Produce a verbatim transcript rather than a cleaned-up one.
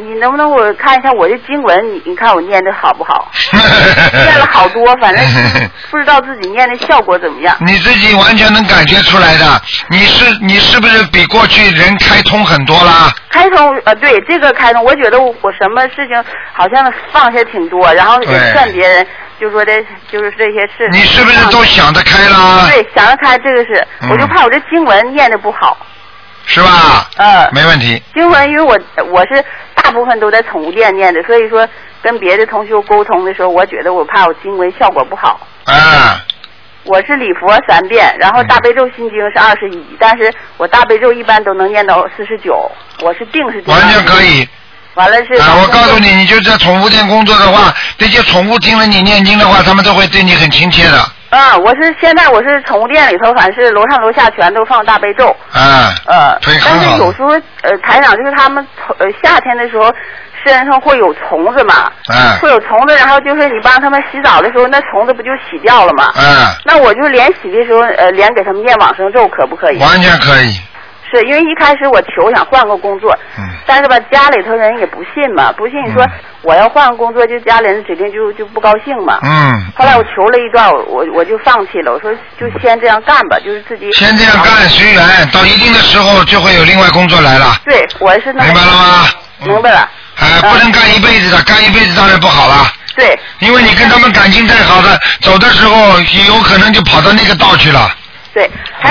你能不能我看一下我的经文？你你看我念的好不好？念了好多，反正不知道自己念的效果怎么样。 你自己完全能感觉出来的。你是你是不是比过去人开通很多啦？ 开通呃，对这个开通，我觉得我我什么事情好像放下挺多，然后也劝别人，就说的就是这些事。 你是不是都想得开啦？ 对，想得开，这个是，嗯、我就怕我这经文念的不好。 是吧？ 嗯， 没问题。 经文，因为我我是大部分都在宠物店念的，所以说跟别的同学沟通的时候，我觉得我怕我经文效果不好。 啊。 我是礼佛三遍，然后大悲咒心经是二十一，但是我大悲咒一般都能念到四十九。我是病是这样。 完全可以。 完了是。 啊，我告诉你，你就在宠物店工作的话，这些宠物听了你念经的话，他们都会对你很亲切的。 啊，我是现在我是宠物店里头，反正是楼上楼下全都放大悲咒。 啊。 呃，但是有时候呃，台长就是他们呃夏天的时候身上会有虫子嘛， 啊， 会有虫子，然后就是你帮他们洗澡的时候，那虫子不就洗掉了吗？ 啊。那我就连洗的时候呃连给他们念往生咒，可不可以？ 完全可以。 是因为一开始我求想换个工作， 嗯， 但是吧家里头人也不信嘛，不信你说我要换个工作，就家里人指定就就不高兴嘛。 嗯。 后来我求了一段，我我就放弃了，我说就先这样干吧，就是自己。 先这样干，随缘，到一定的时候就会有另外工作来了。 对，我是那。 明白了吗？ 明白了。 哎、呃，不能干一辈子的，干一辈子当然不好了。 对。 因为你跟他们感情再好的，走的时候有可能就跑到那个道去了。 对。